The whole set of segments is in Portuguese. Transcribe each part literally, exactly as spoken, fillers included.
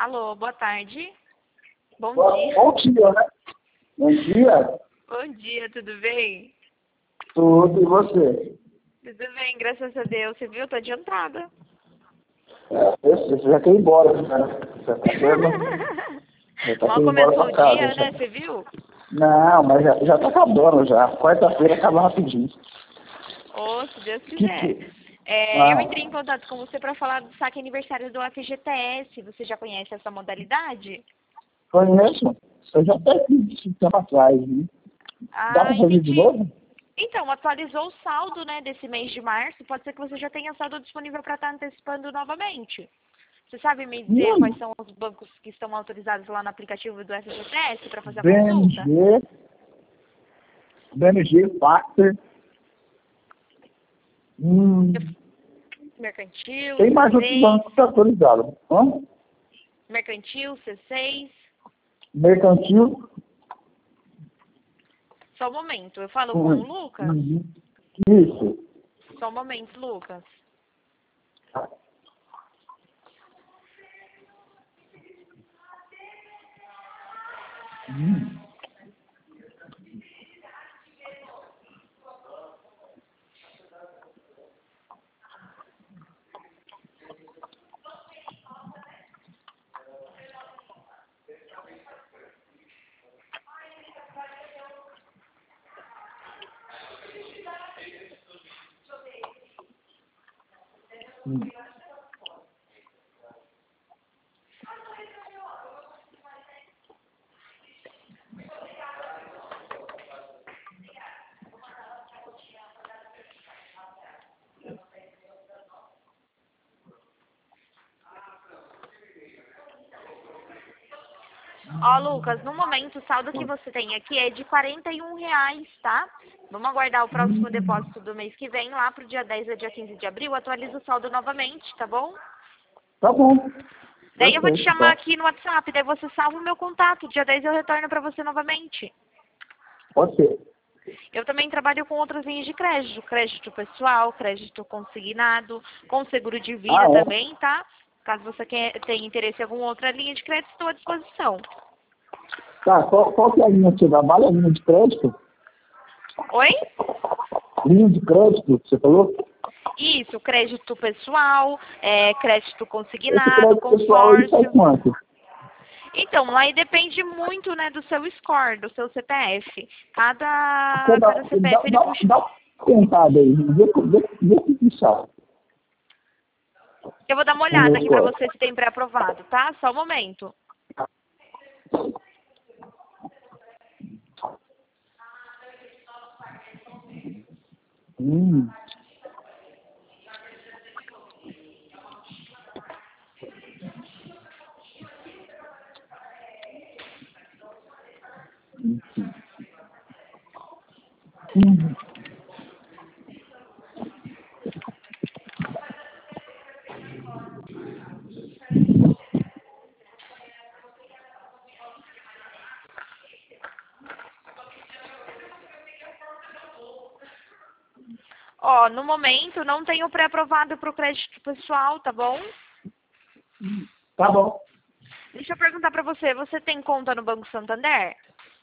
Alô, boa tarde. Bom Bom, dia. bom dia, né? Bom dia. Bom dia, tudo bem? Tudo, e você? Tudo bem, graças a Deus. Você viu? Tô adiantada. É, você já quer ir embora, né? Já tá querendo, já tá Mal querendo ir embora começou pra o casa. dia, Já. né? Você viu? Não, mas já, já tá acabando já. Quarta-feira acaba rapidinho. Ô, se Deus Que quiser. que... É, eu Ah, entrei em contato com você para falar do saque aniversário do F G T S. Você já conhece essa modalidade? conheço. Eu já até fiz esse tempo atrás, né? Dá Ah, pra fazer de entendi. novo? Então, atualizou o saldo, né, desse mês de março. Pode ser que você já tenha saldo disponível para estar antecipando novamente. Você sabe me dizer Hum, quais são os bancos que estão autorizados lá no aplicativo do F G T S para fazer a consulta? B M G, B M G, Factor. Hum, Mercantil, tem mais outros C seis, bancos autorizados. Hã? Mercantil, C seis. Mercantil. Só um momento, eu falo com o Hum, Lucas? uhum. Isso. Só um momento, Lucas. Hum. Hum. Ó, Lucas, no momento o saldo que você tem aqui é de quarenta e um reais, tá? Vamos aguardar o próximo depósito do mês que vem, lá pro dia dez ou dia quinze de abril, atualiza o saldo novamente, tá bom? Tá bom. Daí eu vou te Perfeito, chamar então. aqui no WhatsApp, daí você salva o meu contato, dia dez eu retorno pra você novamente. Pode ser. Eu também trabalho com outras linhas de crédito, crédito pessoal, crédito consignado, com seguro de Ah, vida é? também, tá? Caso você quer, tenha interesse em alguma outra linha de crédito, estou à disposição. Tá, qual, qual que é a linha que você trabalha? A linha de crédito? Oi? Linha de crédito, você falou? Isso, crédito pessoal, é, crédito Esse consignado, crédito pessoal aí sai consórcio. quanto? Então, aí depende muito, né, do seu score, do seu C P F. Você Cada, dá, cada C P dá, F ele dá, puxa. dá uma tentada aí. Vê, vê, vê se sai. Eu vou dar uma O olhada meu aqui pra score. você se tem pré-aprovado, tá? Só um momento. Hum. Hum. Ó, no momento não tenho pré-aprovado pro crédito pessoal, tá bom? Tá bom. Deixa eu perguntar pra você, você tem conta no Banco Santander?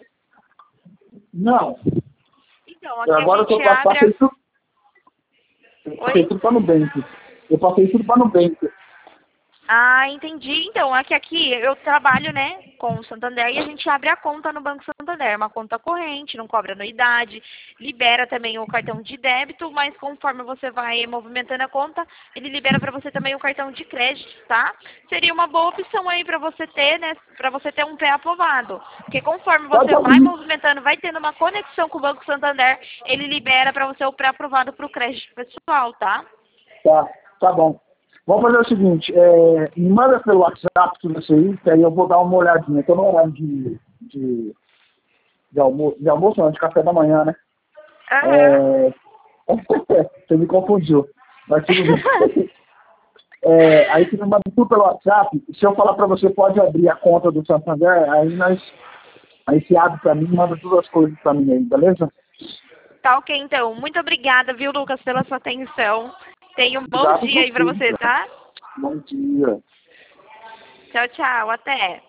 Não. Então, Eu aqui a agora eu gente tô, pa- abre passei a... tudo, eu passei Oi? tudo para Nubank. Eu passei tudo para Nubank. Ah, entendi. Então, é que aqui eu trabalho, né, com o Santander e a gente abre a conta no Banco Santander, uma conta corrente, não cobra anuidade, libera também o cartão de débito, mas conforme você vai movimentando a conta, ele libera para você também o cartão de crédito, tá? Seria uma boa opção aí para você ter, né, para você ter um pré-aprovado, porque conforme Pode você vai abrir. movimentando, vai tendo uma conexão com o Banco Santander, ele libera para você o pré-aprovado para o crédito pessoal, tá? Tá, tá bom. Vamos fazer o seguinte, é, me manda pelo WhatsApp tudo isso aí, que aí eu vou dar uma olhadinha. Estou no horário de, de, de, almoço, de almoço, não, de café da manhã, né? Aham. É... Você me confundiu, mas tudo bem. É, aí você me manda tudo pelo WhatsApp, se eu falar para você, pode abrir a conta do Santander, aí nós, aí você abre para mim e manda todas as coisas para mim aí, beleza? Tá ok, então. Muito obrigada, viu, Lucas, pela sua atenção. Tenha um bom Obrigado dia aí pra você, você, então. tá? Bom dia. Tchau, tchau. Até.